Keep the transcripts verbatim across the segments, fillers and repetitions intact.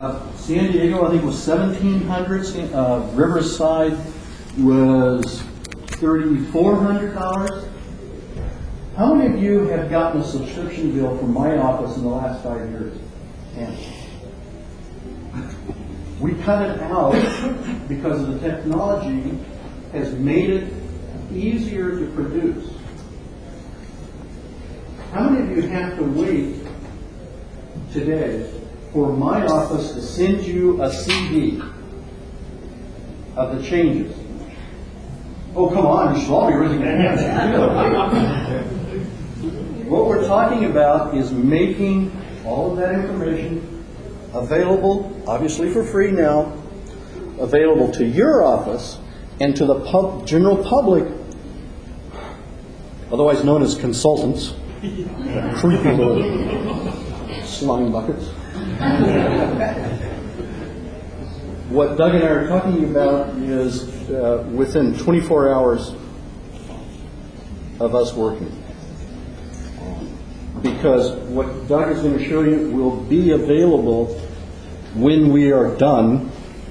Uh, San Diego, I think, was seventeen hundred. Uh, Riverside was thirty-four hundred dollars. How many of you have gotten a subscription bill from my office in the last five years? And we cut it out because the technology has made it easier to produce. How many of you have to wait today for my office to send you a C D of the changes? Oh, come on, you should all be raising your hands. What we're talking about is making all of that information available, obviously for free now, available to your office and to the pub, general public, otherwise known as consultants, creepy little slime buckets. What Doug and I are talking about is uh, within twenty-four hours of us working. Because what Doug is going to show you will be available when we are done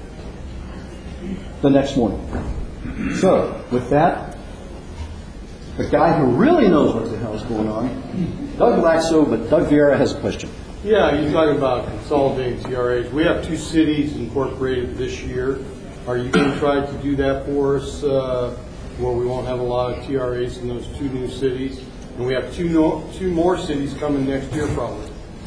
the next morning. So, with that, the guy who really knows what the hell is going on, Doug Laxo, but Doug Vieira has a question. Yeah, you're talking about consolidating T R As. We have two cities incorporated this year. Are you going to try to do that for us uh, where we won't have a lot of T R As in those two new cities? And we have two, no, two more cities coming next year probably.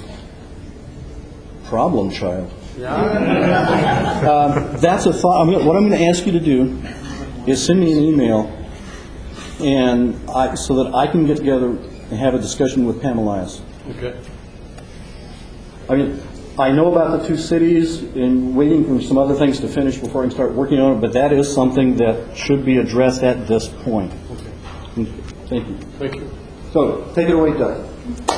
Problem child. Yeah. um, that's a thought. I'm gonna, what I'm going to ask you to do is send me an email, and I, so that I can get together and have a discussion with Pam Elias. Okay. I mean, I know about the two cities and waiting for some other things to finish before I can start working on it, but that is something that should be addressed at this point. Okay. Thank you. Thank you. So, take it away, Doug.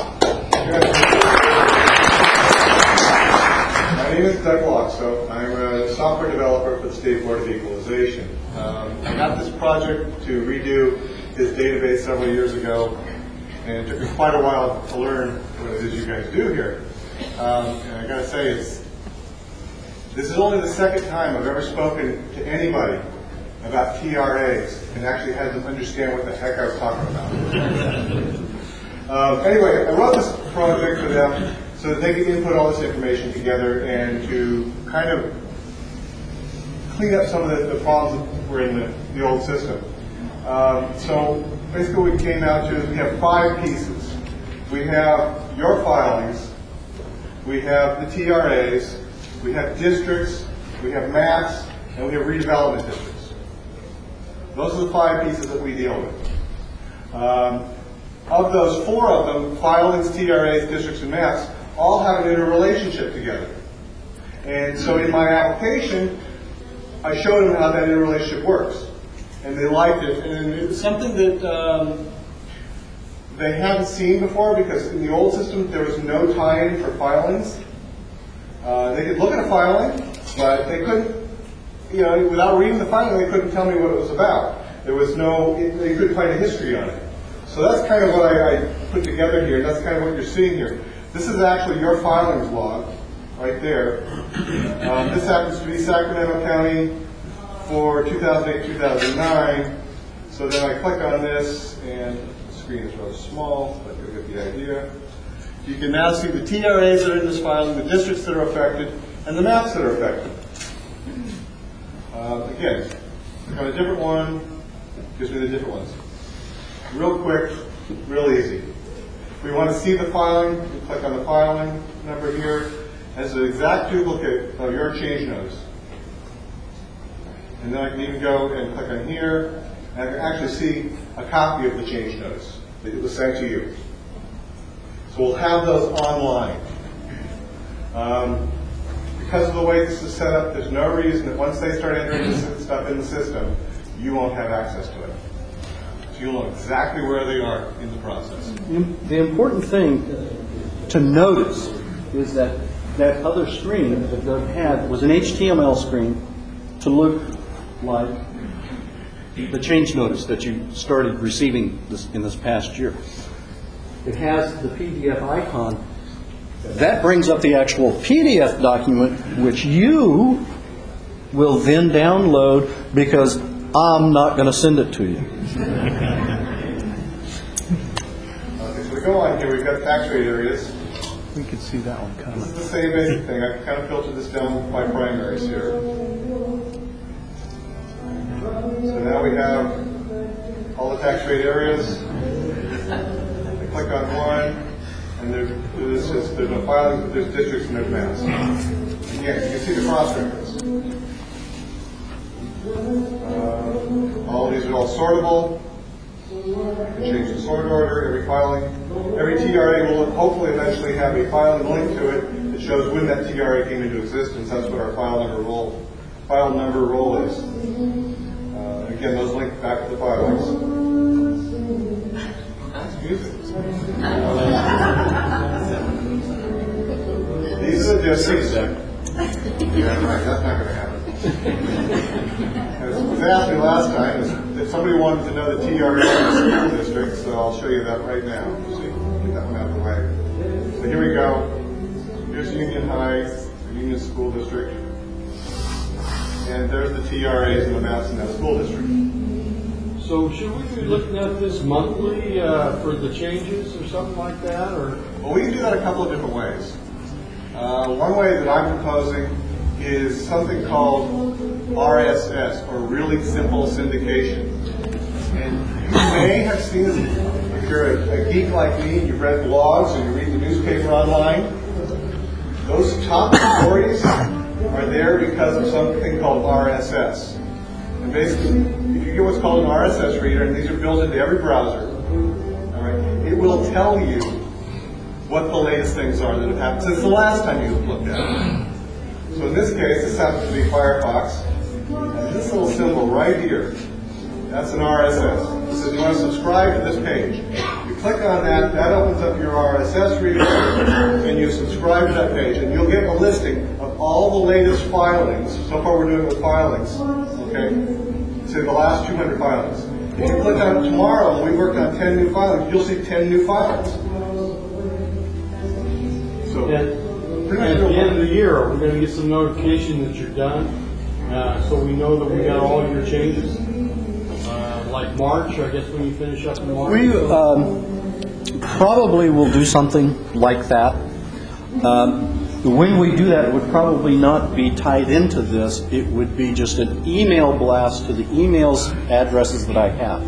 My name is Doug Laxo. I'm a software developer for the State Board of Equalization. Um, I got this project to redo his database several years ago, and it took me quite a while to learn what it is you guys do here. Um, and I got to say, it's, this is only the second time I've ever spoken to anybody about T R As and actually had them understand what the heck I was talking about. um, anyway, I wrote this project for them so that they could input all this information together and to kind of clean up some of the, the problems that were in the, the old system. Um, so basically what we came out to is we have five pieces. We have your filings, we have the T R As, we have districts, we have maps, and we have redevelopment districts. Those are the five pieces that we deal with. Um, of those, four of them, filings, T R As, districts, and maps, all have an interrelationship together. And so in my application, I showed them how that interrelationship works. And they liked it. And it's something that um, they hadn't seen before, because in the old system, there was no tie-in for filings. Uh, they could look at a filing, but they couldn't, you know, without reading the filing, they couldn't tell me what it was about. There was no, they couldn't find a history on it. So that's kind of what I, I put together here. That's kind of what you're seeing here. This is actually your filings log, right there. Um, this happens to be Sacramento County for two thousand eight, two thousand nine. So then I click on this, and the screen is rather small, but you'll get the idea. You can now see the T R As that are in this filing, the districts that are affected, and the maps that are affected. Uh, again, click on a different one, gives me the different ones. Real quick, real easy. If we want to see the filing, we click on the filing number here. It's an exact duplicate of your change notice. And then I can even go and click on here, and I can actually see a copy of the change notice that it was sent to you. So we'll have those online. Um, because of the way this is set up, there's no reason that once they start entering this stuff in the system, you won't have access to it. So you'll know exactly where they are in the process. The important thing to notice is that that other screen that Doug had was an H T M L screen to look like the change notice that you started receiving this, in this past year. It has the P D F icon That brings up the actual P D F document, which you will then download because I'm not going to send it to you. Okay, so we go on here, we've got tax rate areas. We could see that one This coming. is the same basic thing. I can kind of filter this down by primaries here. So now we have all the tax rate areas. I click on one, and there's, there's, just, there's no filings, but there's districts and there's maps. Again, you can see the cross reference. Uh, all these are all sortable. You can change the sort order, every filing. Every T R A will hopefully eventually have a filing link to it that shows when that T R A came into existence. That's what our file number roll, file number roll is. Uh, again, those link back to the filings. Music. These are the districts. Yeah, right. That's not going to happen. As was asked me last time, is if somebody wanted to know the T R A of the school district, so I'll show you that right now. So you can get that one out of the way. So here we go. Here's Union High, the Union School District. And there's the T R As and the maps in that school district. So should we be looking at this monthly uh, for the changes or something like that, or? Well, we can do that a couple of different ways. Uh, one way that I'm proposing is something called R S S, or Really Simple Syndication. And you may have seen this if you're a, a geek like me, you've read blogs or you read the newspaper online. Those top stories are there because of something called R S S. And basically, if you get what's called an R S S reader, and these are built into every browser, all right, it will tell you what the latest things are that have happened since the last time you looked at it. So in this case, this happens to be Firefox. And this little symbol right here, that's an R S S. It says you want to subscribe to this page. You click on that, that opens up your R S S reader, and you subscribe to that page. And you'll get a listing of all the latest filings. So far we're doing with filings, okay? Say the last two hundred filings. If you click on it tomorrow, and we worked on ten new filings, you'll see ten new filings. So, And pretty much at the real end of the year, are we going to get some notification that you're done? Uh, so we know that we got all your changes? Uh, like March, I guess when you finish up in March? We um, probably will do something like that. Um, when we do that, it would probably not be tied into this. It would be just an email blast to the emails addresses that I have.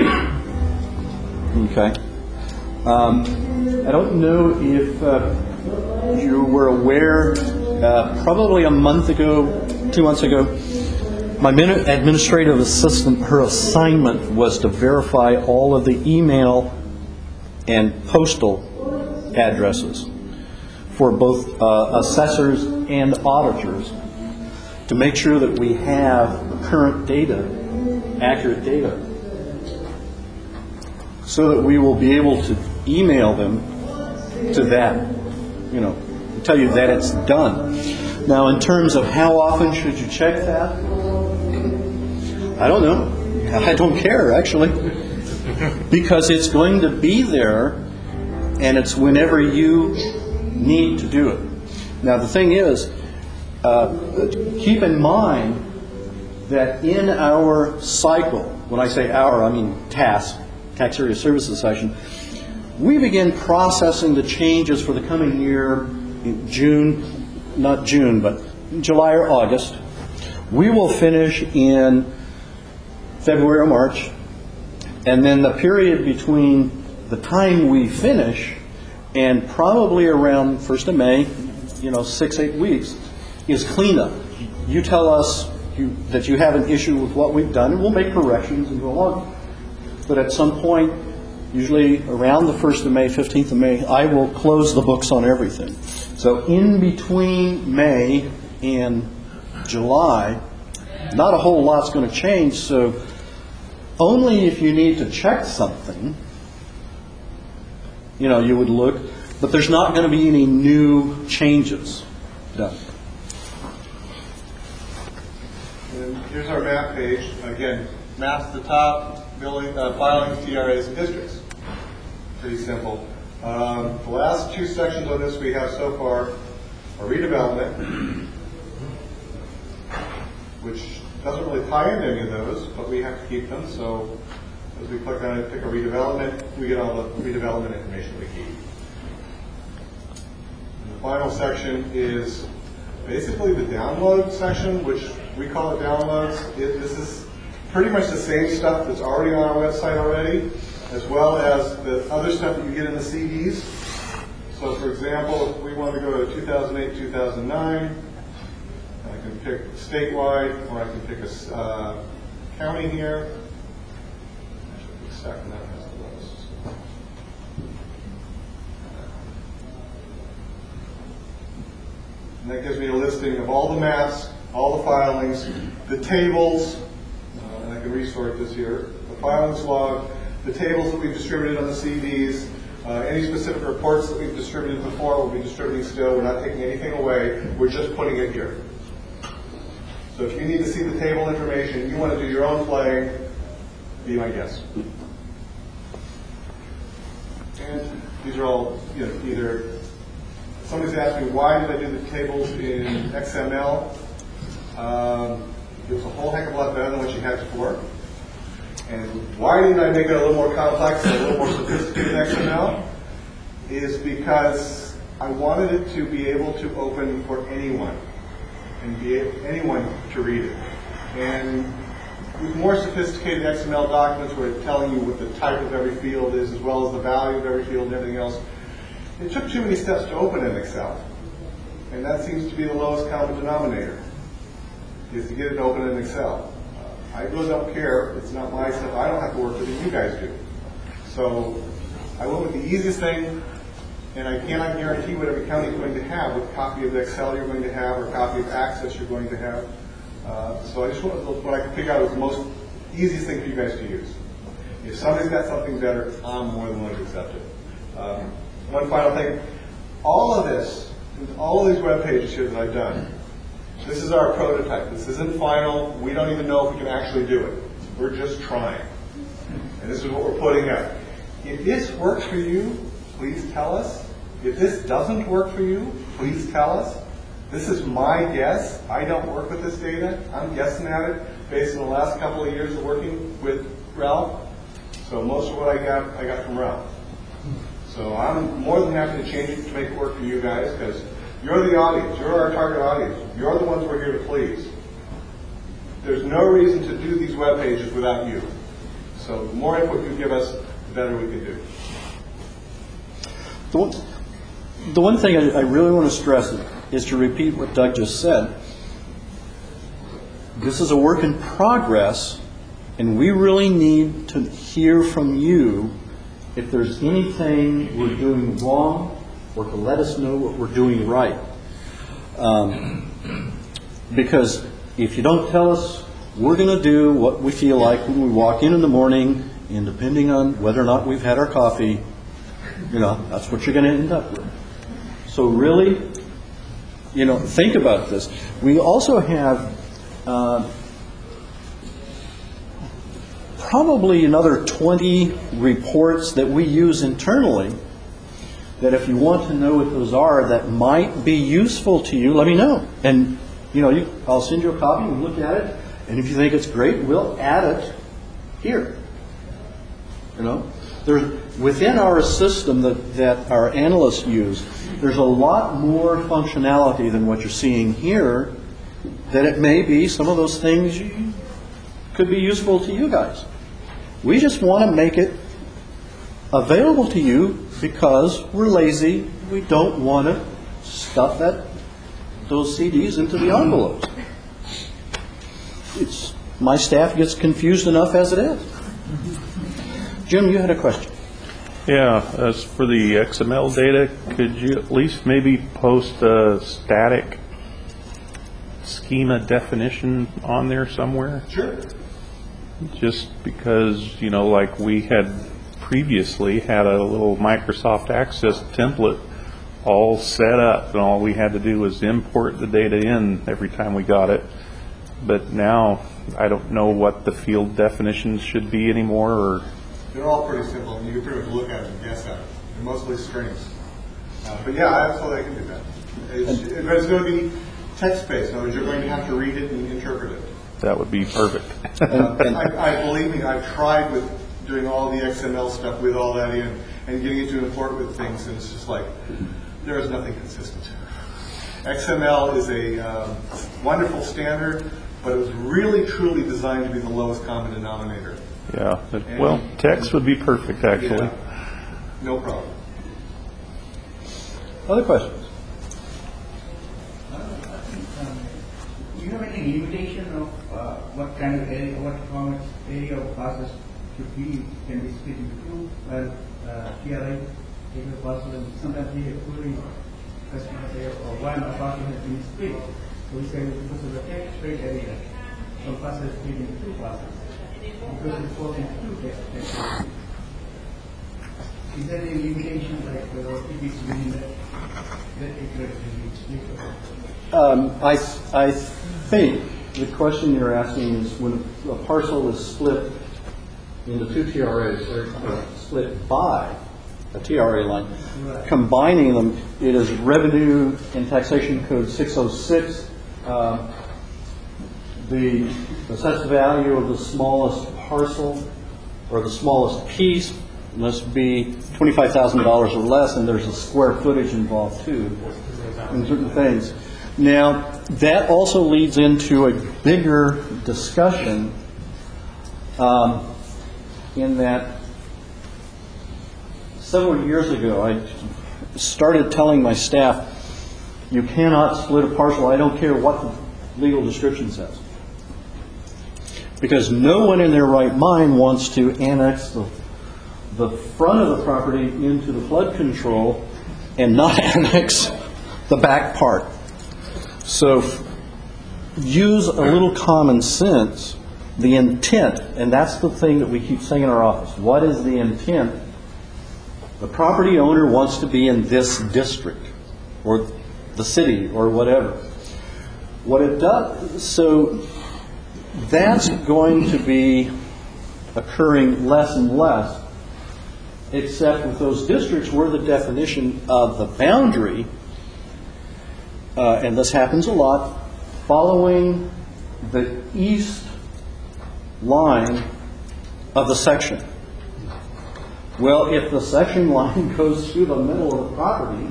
Okay. Um, I don't know if uh, you were aware, uh, probably a month ago, two months ago, my min- administrative assistant, her assignment was to verify all of the email and postal addresses for both uh, assessors and auditors to make sure that we have current data, accurate data, so that we will be able to email them to that, you know, tell you that it's done. Now, in terms of how often should you check that, I don't know. I don't care, actually, because it's going to be there, and it's whenever you need to do it. Now, the thing is, uh, keep in mind that in our cycle, when I say our, I mean task, tax area services session, we begin processing the changes for the coming year in June, not June, but July or August. We will finish in February or March, and then the period between the time we finish and probably around first of May, you know, six, eight weeks, is cleanup. You tell us you, that you have an issue with what we've done, and we'll make corrections and go along. But at some point, usually around the first of May, fifteenth of May, I will close the books on everything. So in between May and July, not a whole lot's going to change. So only if you need to check something, you know, you would look. But there's not going to be any new changes done. And here's our map page. Again, maps at the top, building, uh, filings, T R As, and districts. Pretty simple. Um, the last two sections on this we have so far are redevelopment, which doesn't really tie into any of those, but we have to keep them. So as we click on it, pick a redevelopment, we get all the redevelopment information we keep. And the final section is basically the download section, which we call it downloads. It, this is pretty much the same stuff that's already on our website already, as well as the other stuff that you get in the C Ds. So for example, if we want to go to two thousand eight, two thousand nine, I can pick statewide, or I can pick a uh, county here. Actually, pick Sacramento has the list. And that gives me a listing of all the maps, all the filings, the tables, uh, and I can resort this here, the filings log, the tables that we've distributed on the C Ds, uh, any specific reports that we've distributed before, we'll be distributing still. We're not taking anything away. We're just putting it here. So if you need to see the table information, you want to do your own playing, be my guest. And these are all, you know, either somebody's asked me, why did I do the tables in X M L? Um, it was a whole heck of a lot better than what you had before. And why didn't I make it a little more complex and a little more sophisticated in X M L? Is because I wanted it to be able to open for anyone and be able, anyone to read it. And with more sophisticated X M L documents where it's telling you what the type of every field is, as well as the value of every field and everything else, it took too many steps to open in Excel. And that seems to be the lowest common denominator, is to get it to open in Excel. Uh, I really don't care. It's not my stuff. I don't have to work with it. You guys do. So I went with the easiest thing, and I cannot guarantee what every county is going to have, what copy of the Excel you're going to have, or copy of Access you're going to have. Uh, so I just wanted what I could figure out was the most easiest thing for you guys to use. If somebody's got something better, I'm more than willing to accept it. Um, one final thing. All of this, all of these web pages here that I've done, this is our prototype. This isn't final. We don't even know if we can actually do it. We're just trying. And this is what we're putting out. If this works for you, please tell us. If this doesn't work for you, please tell us. This is my guess. I don't work with this data. I'm guessing at it based on the last couple of years of working with Ralph. So most of what I got, I got from Ralph. So I'm more than happy to change it to make it work for you guys, because you're the audience. You're our target audience. You're the ones we're here to please. There's no reason to do these web pages without you. So the more input you give us, the better we can do. The one, the one thing I, I really want to stress is to repeat what Doug just said. This is a work in progress, and we really need to hear from you if there's anything we're doing wrong, or to let us know what we're doing right. Um, because if you don't tell us, we're going to do what we feel like when we walk in in the morning, and depending on whether or not we've had our coffee, you know, that's what you're going to end up with. So really, you know, think about this. We also have uh, probably another twenty reports that we use internally, that if you want to know what those are that might be useful to you, let me know. And, you know, you, I'll send you a copy and look at it. And if you think it's great, we'll add it here. You know, there's, within our system that, that our analysts use, there's a lot more functionality than what you're seeing here, that it may be some of those things you, could be useful to you guys. We just want to make it available to you because we're lazy. We don't want to stuff that those C Ds into the envelopes. It's, my staff gets confused enough as it is. Jim, you had a question. Yeah, as for the X M L data, could you at least maybe post a static schema definition on there somewhere? Sure. Just because, you know, like we had previously had a little Microsoft Access template all set up, and all we had to do was import the data in every time we got it. But now I don't know what the field definitions should be anymore. Or they're all pretty simple, and you can pretty much look at it and guess at it. and mostly strings. Uh, but yeah, I absolutely can do that. It's, it, but it's going to be text-based. In other words, you're going to have to read it and interpret it. That would be perfect. Uh, I, I believe me, I've tried with doing all the X M L stuff with all that in and getting it to import with things, and it's just like there is nothing consistent. X M L is a um, wonderful standard, but it was really truly designed to be the lowest common denominator. Yeah, but- well, text would be perfect, actually. Yeah, no problem. Other questions? Do you have any limitation of uh, what kind of area, what how much area of classes should be, can be split into two, well, uh, T R I, area of classes, and sometimes we have fully customers there, or one apartment has been split. So we say because of the tax rate area, some classes split into two classes. Because it's four into two tax tax. Is there any limitation like uh, if it's within that, that it can be split? Um, I, I think the question you're asking is when a parcel is split into two T R As, or uh, split by a T R A line, Right. combining them, it is Revenue and Taxation Code six oh six. Uh, the assessed value of the smallest parcel or the smallest piece must be twenty-five thousand dollars or less, and there's a square footage involved too in certain things. Now, that also leads into a bigger discussion um, in that several years ago I started telling my staff, you cannot split a parcel, I don't care what the legal description says. Because no one in their right mind wants to annex the, the front of the property into the flood control and not annex the back part. So f- use a little common sense, the intent, and that's the thing that we keep saying in our office. What is the intent? The property owner wants to be in this district or the city or whatever. What it does, so that's going to be occurring less and less, except with those districts where the definition of the boundary, uh, and this happens a lot, following the east line of the section. Well, if the section line goes through the middle of the property,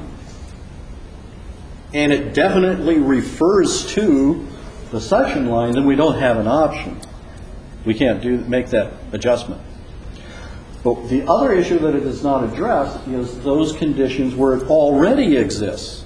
and it definitely refers to the section line, then we don't have an option. We can't do make that adjustment. But the other issue that it does not address is those conditions where it already exists.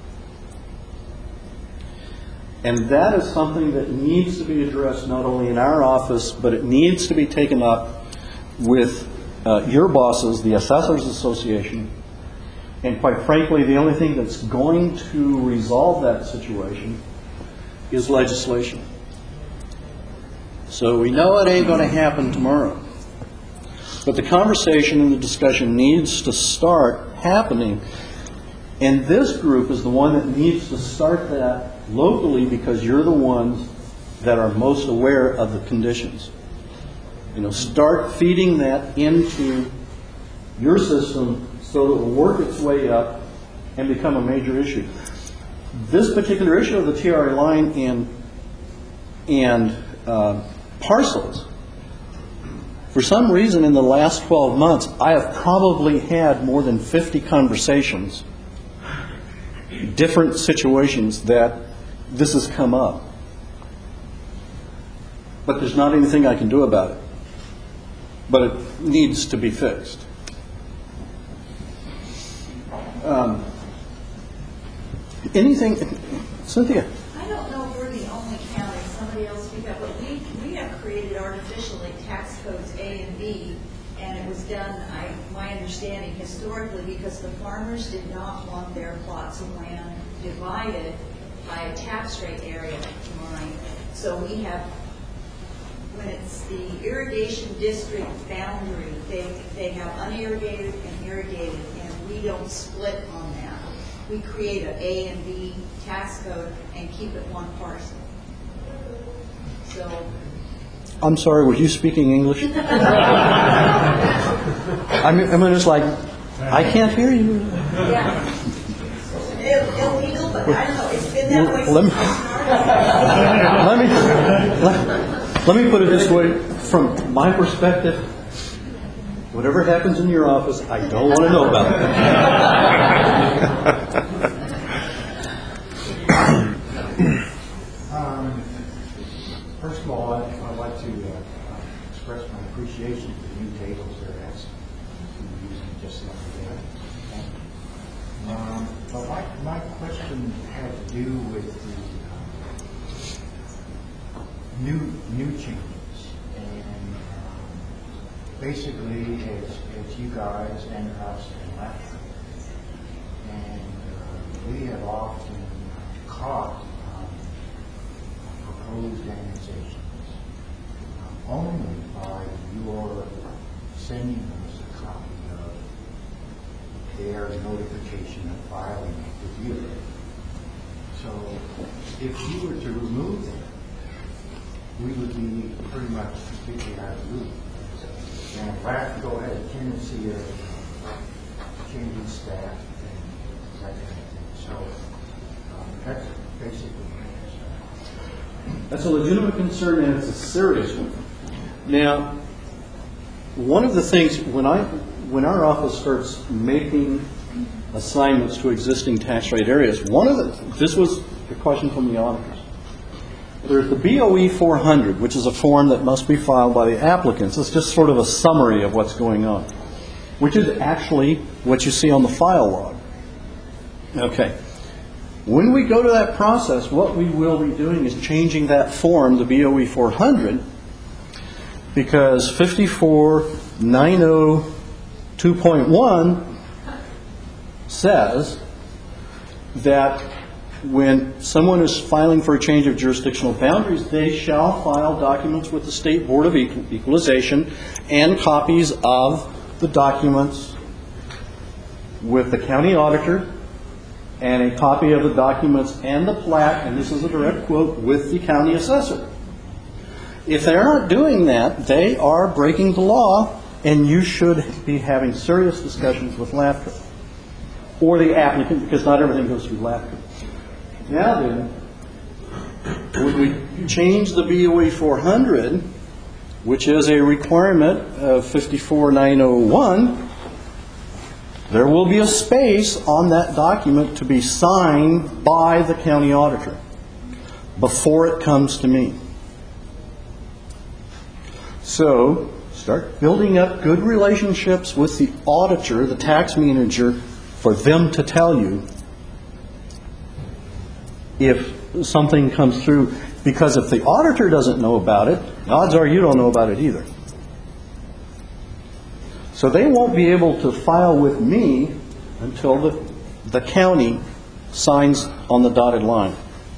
And that is something that needs to be addressed not only in our office, but it needs to be taken up with uh, your bosses, the Assessors Association. And quite frankly, the only thing that's going to resolve that situation is legislation. So we know it ain't going to happen tomorrow. But the conversation and the discussion needs to start happening. And this group is the one that needs to start that locally because you're the ones that are most aware of the conditions. You know, start feeding that into your system so that it will work its way up and become a major issue. This particular issue of the T R A line and, and uh, parcels, for some reason in the last twelve months, I have probably had more than fifty conversations, different situations that this has come up. But there's not anything I can do about it. But it needs to be fixed. Um, anything, Cynthia? I don't know if we're the only county, somebody else speak up, but we, we have created artificially tax codes A and B, and it was done, I, my understanding, historically, because the farmers did not want their plots of land divided by a tax rate area line. So we have, when it's the irrigation district boundary, they, they have unirrigated and irrigated, and we don't split on that. We create an A and B tax code and keep it one parcel. So. I'm sorry, were you speaking English? I mean, I mean, it's like, I can't hear you. Yeah. Ill- Illegal, but I don't know, it's been that way Let me- since we started. Let me, let, let me put it this way, from my perspective, whatever happens in your office, I don't want to know about it. Um, First of all, I'd I'd like to uh, express my appreciation for the new tables they're asking. We're using just like that. Um, But my, my question had to do with the uh, new, new changes. And um, basically, it's, it's you guys and us and Lathrop. And uh, we have often caught um, proposed annexations um, only by your sending us a copy of their notification of filing with you. So if you were to remove them, we would be pretty much completely out of the loop. And Lathrop has a tendency of changing staff and that kind of thing. So um, that's basically my concern. That's a legitimate concern, and it's a serious one. Now, one of the things, when I, when our office starts making assignments to existing tax rate areas, one of the, this was a question from the auditors. There's the B O E four hundred, which is a form that must be filed by the applicants. It's just sort of a summary of what's going on, which is actually what you see on the file log. Okay. When we go to that process, what we will be doing is changing that form, the B O E four hundred, because fifty-four nine oh two point one says that when someone is filing for a change of jurisdictional boundaries, they shall file documents with the State Board of Equal- Equalization and copies of the documents with the county auditor, and a copy of the documents and the plat, and this is a direct quote, with the county assessor. If they're not doing that, they are breaking the law, and you should be having serious discussions with Lathrop or the applicant, because not everything goes through Lathrop. Now then, when we change the B O E four hundred, which is a requirement of fifty-four nine oh one, there will be a space on that document to be signed by the county auditor before it comes to me. So, start building up good relationships with the auditor, the tax manager, for them to tell you if something comes through. Because if the auditor doesn't know about it, the odds are you don't know about it either. So they won't be able to file with me until the, the county signs on the dotted line.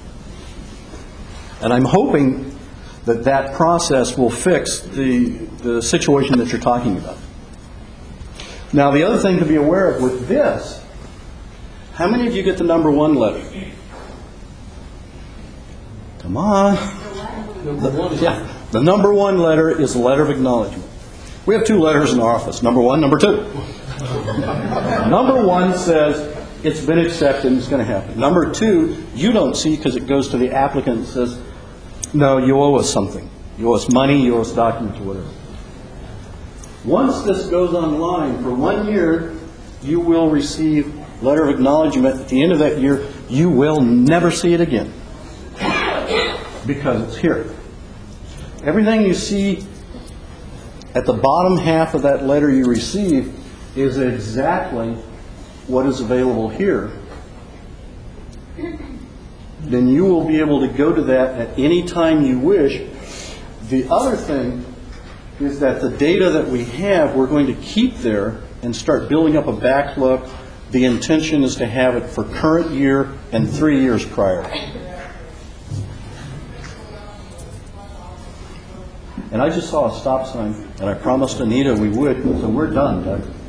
And I'm hoping that that process will fix the, the situation that you're talking about. Now, the other thing to be aware of with this, how many of you get the number one letter? Come on. The, yeah, the number one letter is a letter of acknowledgement. We have two letters in our office, number one, number two. Number one says it's been accepted and it's going to happen. Number two, you don't see because it goes to the applicant and says, no, you owe us something. You owe us money, you owe us documents, or whatever. Once this goes online for one year, you will receive letter of acknowledgement. At the end of that year, you will never see it again because it's here. Everything you see at the bottom half of that letter you receive is exactly what is available here. Then you will be able to go to that at any time you wish. The other thing is that the data that we have, we're going to keep there and start building up a backlog. The intention is to have it for current year and three years prior. And I just saw a stop sign, and I promised Anita we would, so we're done, Doug.